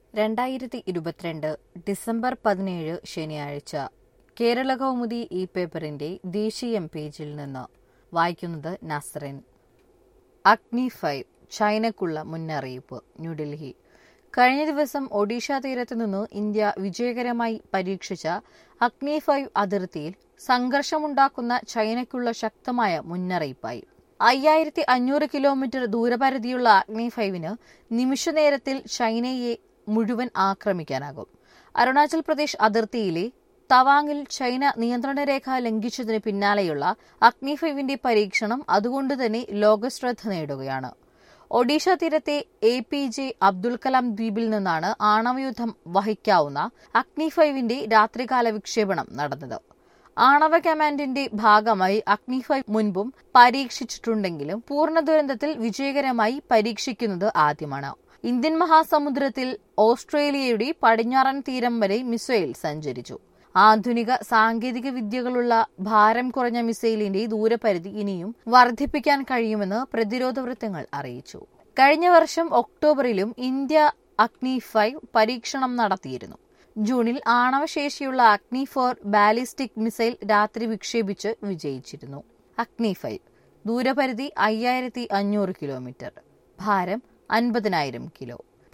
2022 December 17 ശനിയാഴ്ച കേരളകൗമുദി ഈ പേപ്പറിന്റെ ദേശീയം പേജിൽ നിന്ന് വായിക്കുന്നത് നസ്റിൻ. അഗ്നി 5 ചൈനയ്ക്കുള്ള മുന്നറിയിപ്പ്. ന്യൂഡൽഹി. കഴിഞ്ഞ ദിവസം ഒഡീഷ തീരത്തു നിന്ന് ഇന്ത്യ വിജയകരമായി പരീക്ഷിച്ച അഗ്നി 5 അതിർത്തിയിൽ സംഘർഷമുണ്ടാക്കുന്ന ചൈനയ്ക്കുള്ള ശക്തമായ മുന്നറിയിപ്പായി. 5500 കിലോമീറ്റർ ദൂരപരിധിയുള്ള അഗ്നി 5 നിമിഷനേരത്തിൽ ചൈനയെ മുഴുവൻ ആക്രമിക്കാനാകും. അരുണാചൽ പ്രദേശ് അതിർത്തിയിലെ തവാങ്ങിൽ ചൈന നിയന്ത്രണരേഖ ലംഘിച്ചതിന് പിന്നാലെയുള്ള അഗ്നി 5 പരീക്ഷണം അതുകൊണ്ടുതന്നെ ലോകശ്രദ്ധ നേടുകയാണ്. ഒഡീഷ തീരത്തെ APJ അബ്ദുൽ കലാം ദ്വീപിൽ നിന്നാണ് ആണവയുദ്ധം വഹിക്കാവുന്ന അഗ്നി 5 രാത്രികാല വിക്ഷേപണം നടന്നത്. ആണവ കമാൻഡിന്റെ ഭാഗമായി അഗ്നി 5 മുൻപും പരീക്ഷിച്ചിട്ടുണ്ടെങ്കിലും പൂർണ്ണ ദുരന്തത്തിൽ വിജയകരമായി പരീക്ഷിക്കുന്നത് ആദ്യമാണ്. ഇന്ത്യൻ മഹാസമുദ്രത്തിൽ ഓസ്ട്രേലിയയുടെ പടിഞ്ഞാറൻ തീരം വരെ മിസൈൽ സഞ്ചരിച്ചു. ആധുനിക സാങ്കേതിക വിദ്യകളുള്ള ഭാരം കുറഞ്ഞ മിസൈലിന്റെ ദൂരപരിധി ഇനിയും വർദ്ധിപ്പിക്കാൻ കഴിയുമെന്ന് പ്രതിരോധ വൃത്തങ്ങൾ അറിയിച്ചു. കഴിഞ്ഞ വർഷം ഒക്ടോബറിലും ഇന്ത്യ അഗ്നി 5 പരീക്ഷണം നടത്തിയിരുന്നു. ജൂണിൽ ആണവശേഷിയുള്ള അഗ്നി 4 ബാലിസ്റ്റിക് മിസൈൽ രാത്രി വിക്ഷേപിച്ച് വിജയിച്ചിരുന്നു. അഗ്നി 5 ദൂരപരിധി 5500 കിലോമീറ്റർ, ഭാരം 50,000 കിലോ,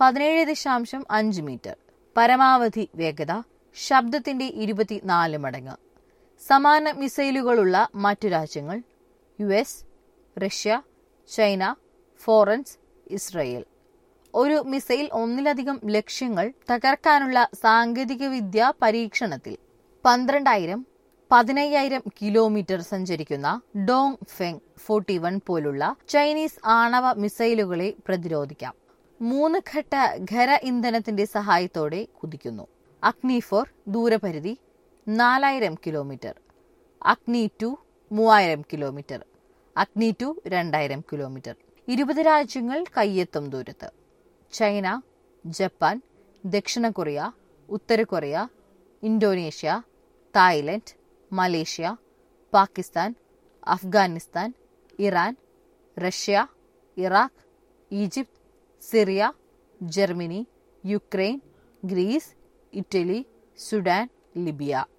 17.5 മീറ്റർ, പരമാവധി വേഗത ശബ്ദത്തിന്റെ 24 മടങ്ങ്. സമാന മിസൈലുകളുള്ള മറ്റു രാജ്യങ്ങൾ US, Russia, China, France, Israel. ഒരു മിസൈൽ ഒന്നിലധികം ലക്ഷ്യങ്ങൾ തകർക്കാനുള്ള സാങ്കേതികവിദ്യ പരീക്ഷണത്തിൽ 12,000, 15,000 കിലോമീറ്റർ സഞ്ചരിക്കുന്ന ഡോങ് ഫെങ് 41 പോലുള്ള ചൈനീസ് ആണവ മിസൈലുകളെ പ്രതിരോധിക്കാം. 3 ഘട്ട ഖര ഇന്ധനത്തിന്റെ സഹായത്തോടെ കുതിക്കുന്നു. അഗ്നി 4 ദൂരപരിധി 4,000 കിലോമീറ്റർ, അഗ്നി 2 3,000 കിലോമീറ്റർ, അഗ്നി 2 2,000 കിലോമീറ്റർ. 20 രാജ്യങ്ങൾ കയ്യെത്തും ദൂരത്ത്. ചൈന, ജപ്പാൻ, ദക്ഷിണ കൊറിയ, ഉത്തര Korea, Indonesia, Thailand, Malaysia, Pakistan, Afghanistan, Iran, Russia, Iraq, Egypt, Syria, Germany, Ukraine, Greece, Italy, Sudan, Libya.